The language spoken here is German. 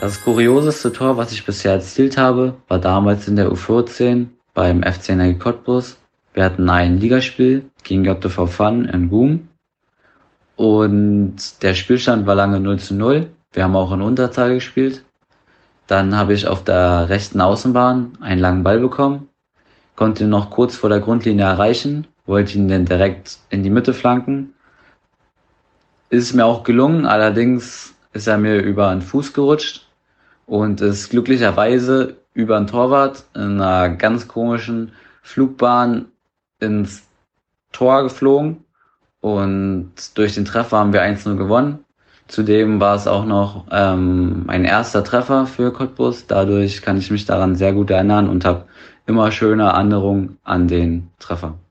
Das kurioseste Tor, was ich bisher erzielt habe, war damals in der U14 beim FC Energie Cottbus. Wir hatten ein Ligaspiel gegen JTV Fun in Gum und der Spielstand war lange 0:0. Wir haben auch in Unterzahl gespielt. Dann habe ich auf der rechten Außenbahn einen langen Ball bekommen, konnte ihn noch kurz vor der Grundlinie erreichen, wollte ihn dann direkt in die Mitte flanken. Ist mir auch gelungen, allerdings ist er mir über den Fuß gerutscht und ist glücklicherweise über den Torwart in einer ganz komischen Flugbahn ins Tor geflogen und durch den Treffer haben wir 1:0 gewonnen. Zudem war es auch noch mein erster Treffer für Cottbus. Dadurch kann ich mich daran sehr gut erinnern und habe immer schöne Erinnerungen an den Treffer.